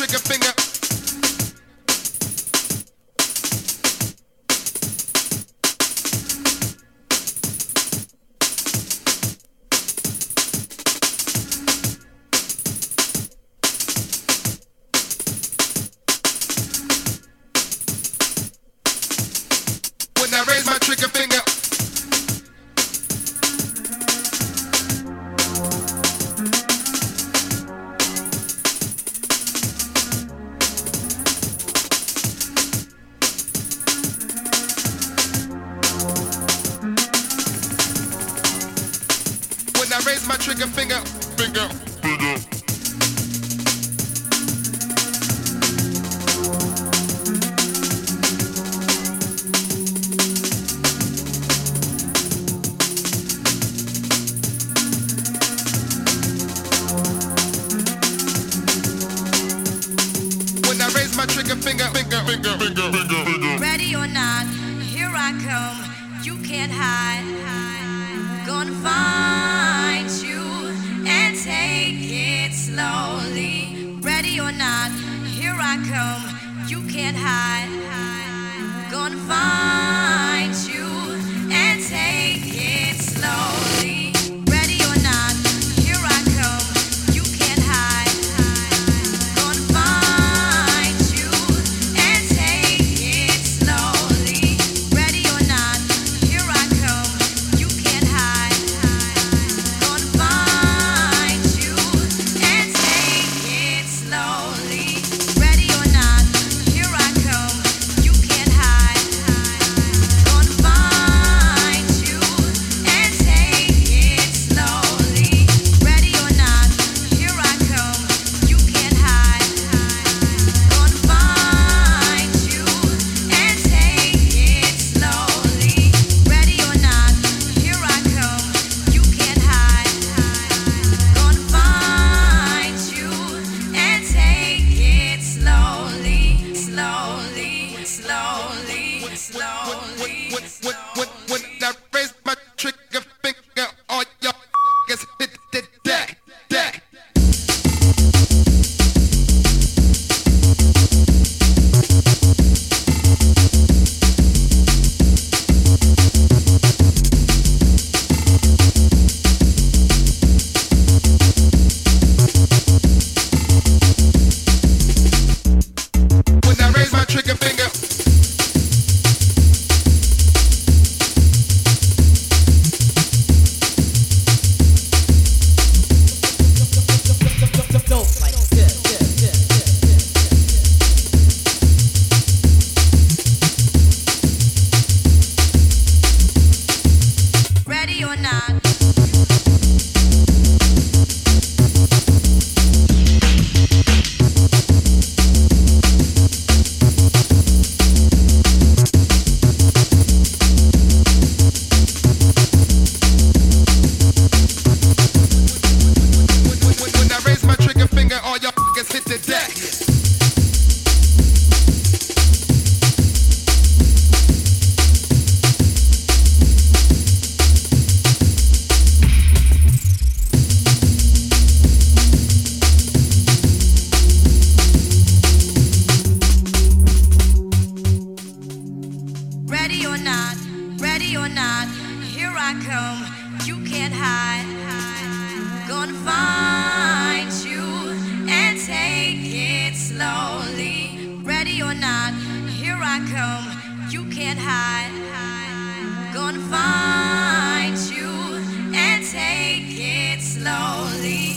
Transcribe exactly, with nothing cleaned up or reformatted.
trigger finger. When I raise my trigger finger. When I raise my trigger finger, finger, finger. When I raise my trigger finger, finger, finger, finger, finger, finger. Ready or not, here I come. You can't hide. Gonna find you and take it slowly. Ready or not, here I come. You can't hide. Gonna find you and take it slowly. Ready or not, here I come. You can't hide. Gonna find you and take it slowly. Ready or not, here I come. You can't hide. Gonna find you and take it slowly. Ready or not, here I come. You can't hide. Gonna find you and take it slowly. Ready or not, here I come. You can't hide. Gonna find you and take it slowly. Ready or not, here I come. You can't hide. Gonna find you and take it slowly, slowly, slowly, slowly. When, when, when, when I raise my trigger finger, all y'all niggas hit the deck, deck. When I raise my trigger finger. Ready or not. When, when, when I raise my trigger finger, all y'all niggas hit the deck. Ready or not, ready or not, here I come. You can't hide. Gonna find you and take it slowly. Ready or not, here I come. You can't hide. Gonna find you and take it slowly.